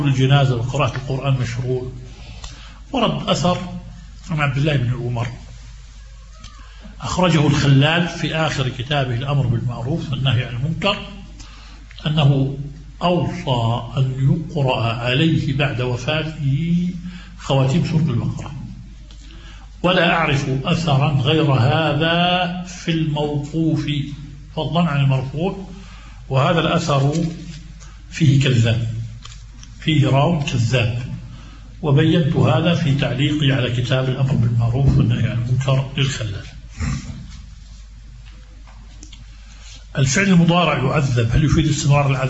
الجنازة وقراءة القرآن مشروع. ورد أثر عن عبد الله بن عمر أخرجه الخلال في آخر كتابه الأمر بالمعروف والنهي عن المنكر أنه أوصى أن يقرأ عليه بعد وفاته خواتيم سورة البقرة، ولا أعرف أثرا غير هذا في الموقوف فضلا عن المرفوع، وهذا الأثر فيه كذاب، فيه راو كذاب، وبينت هذا في تعليقي على كتاب الأمر بالمعروف والنهي عن المنكر للخلال. الفعل المضارع يعذب، هل يفيد استمرار العذاب؟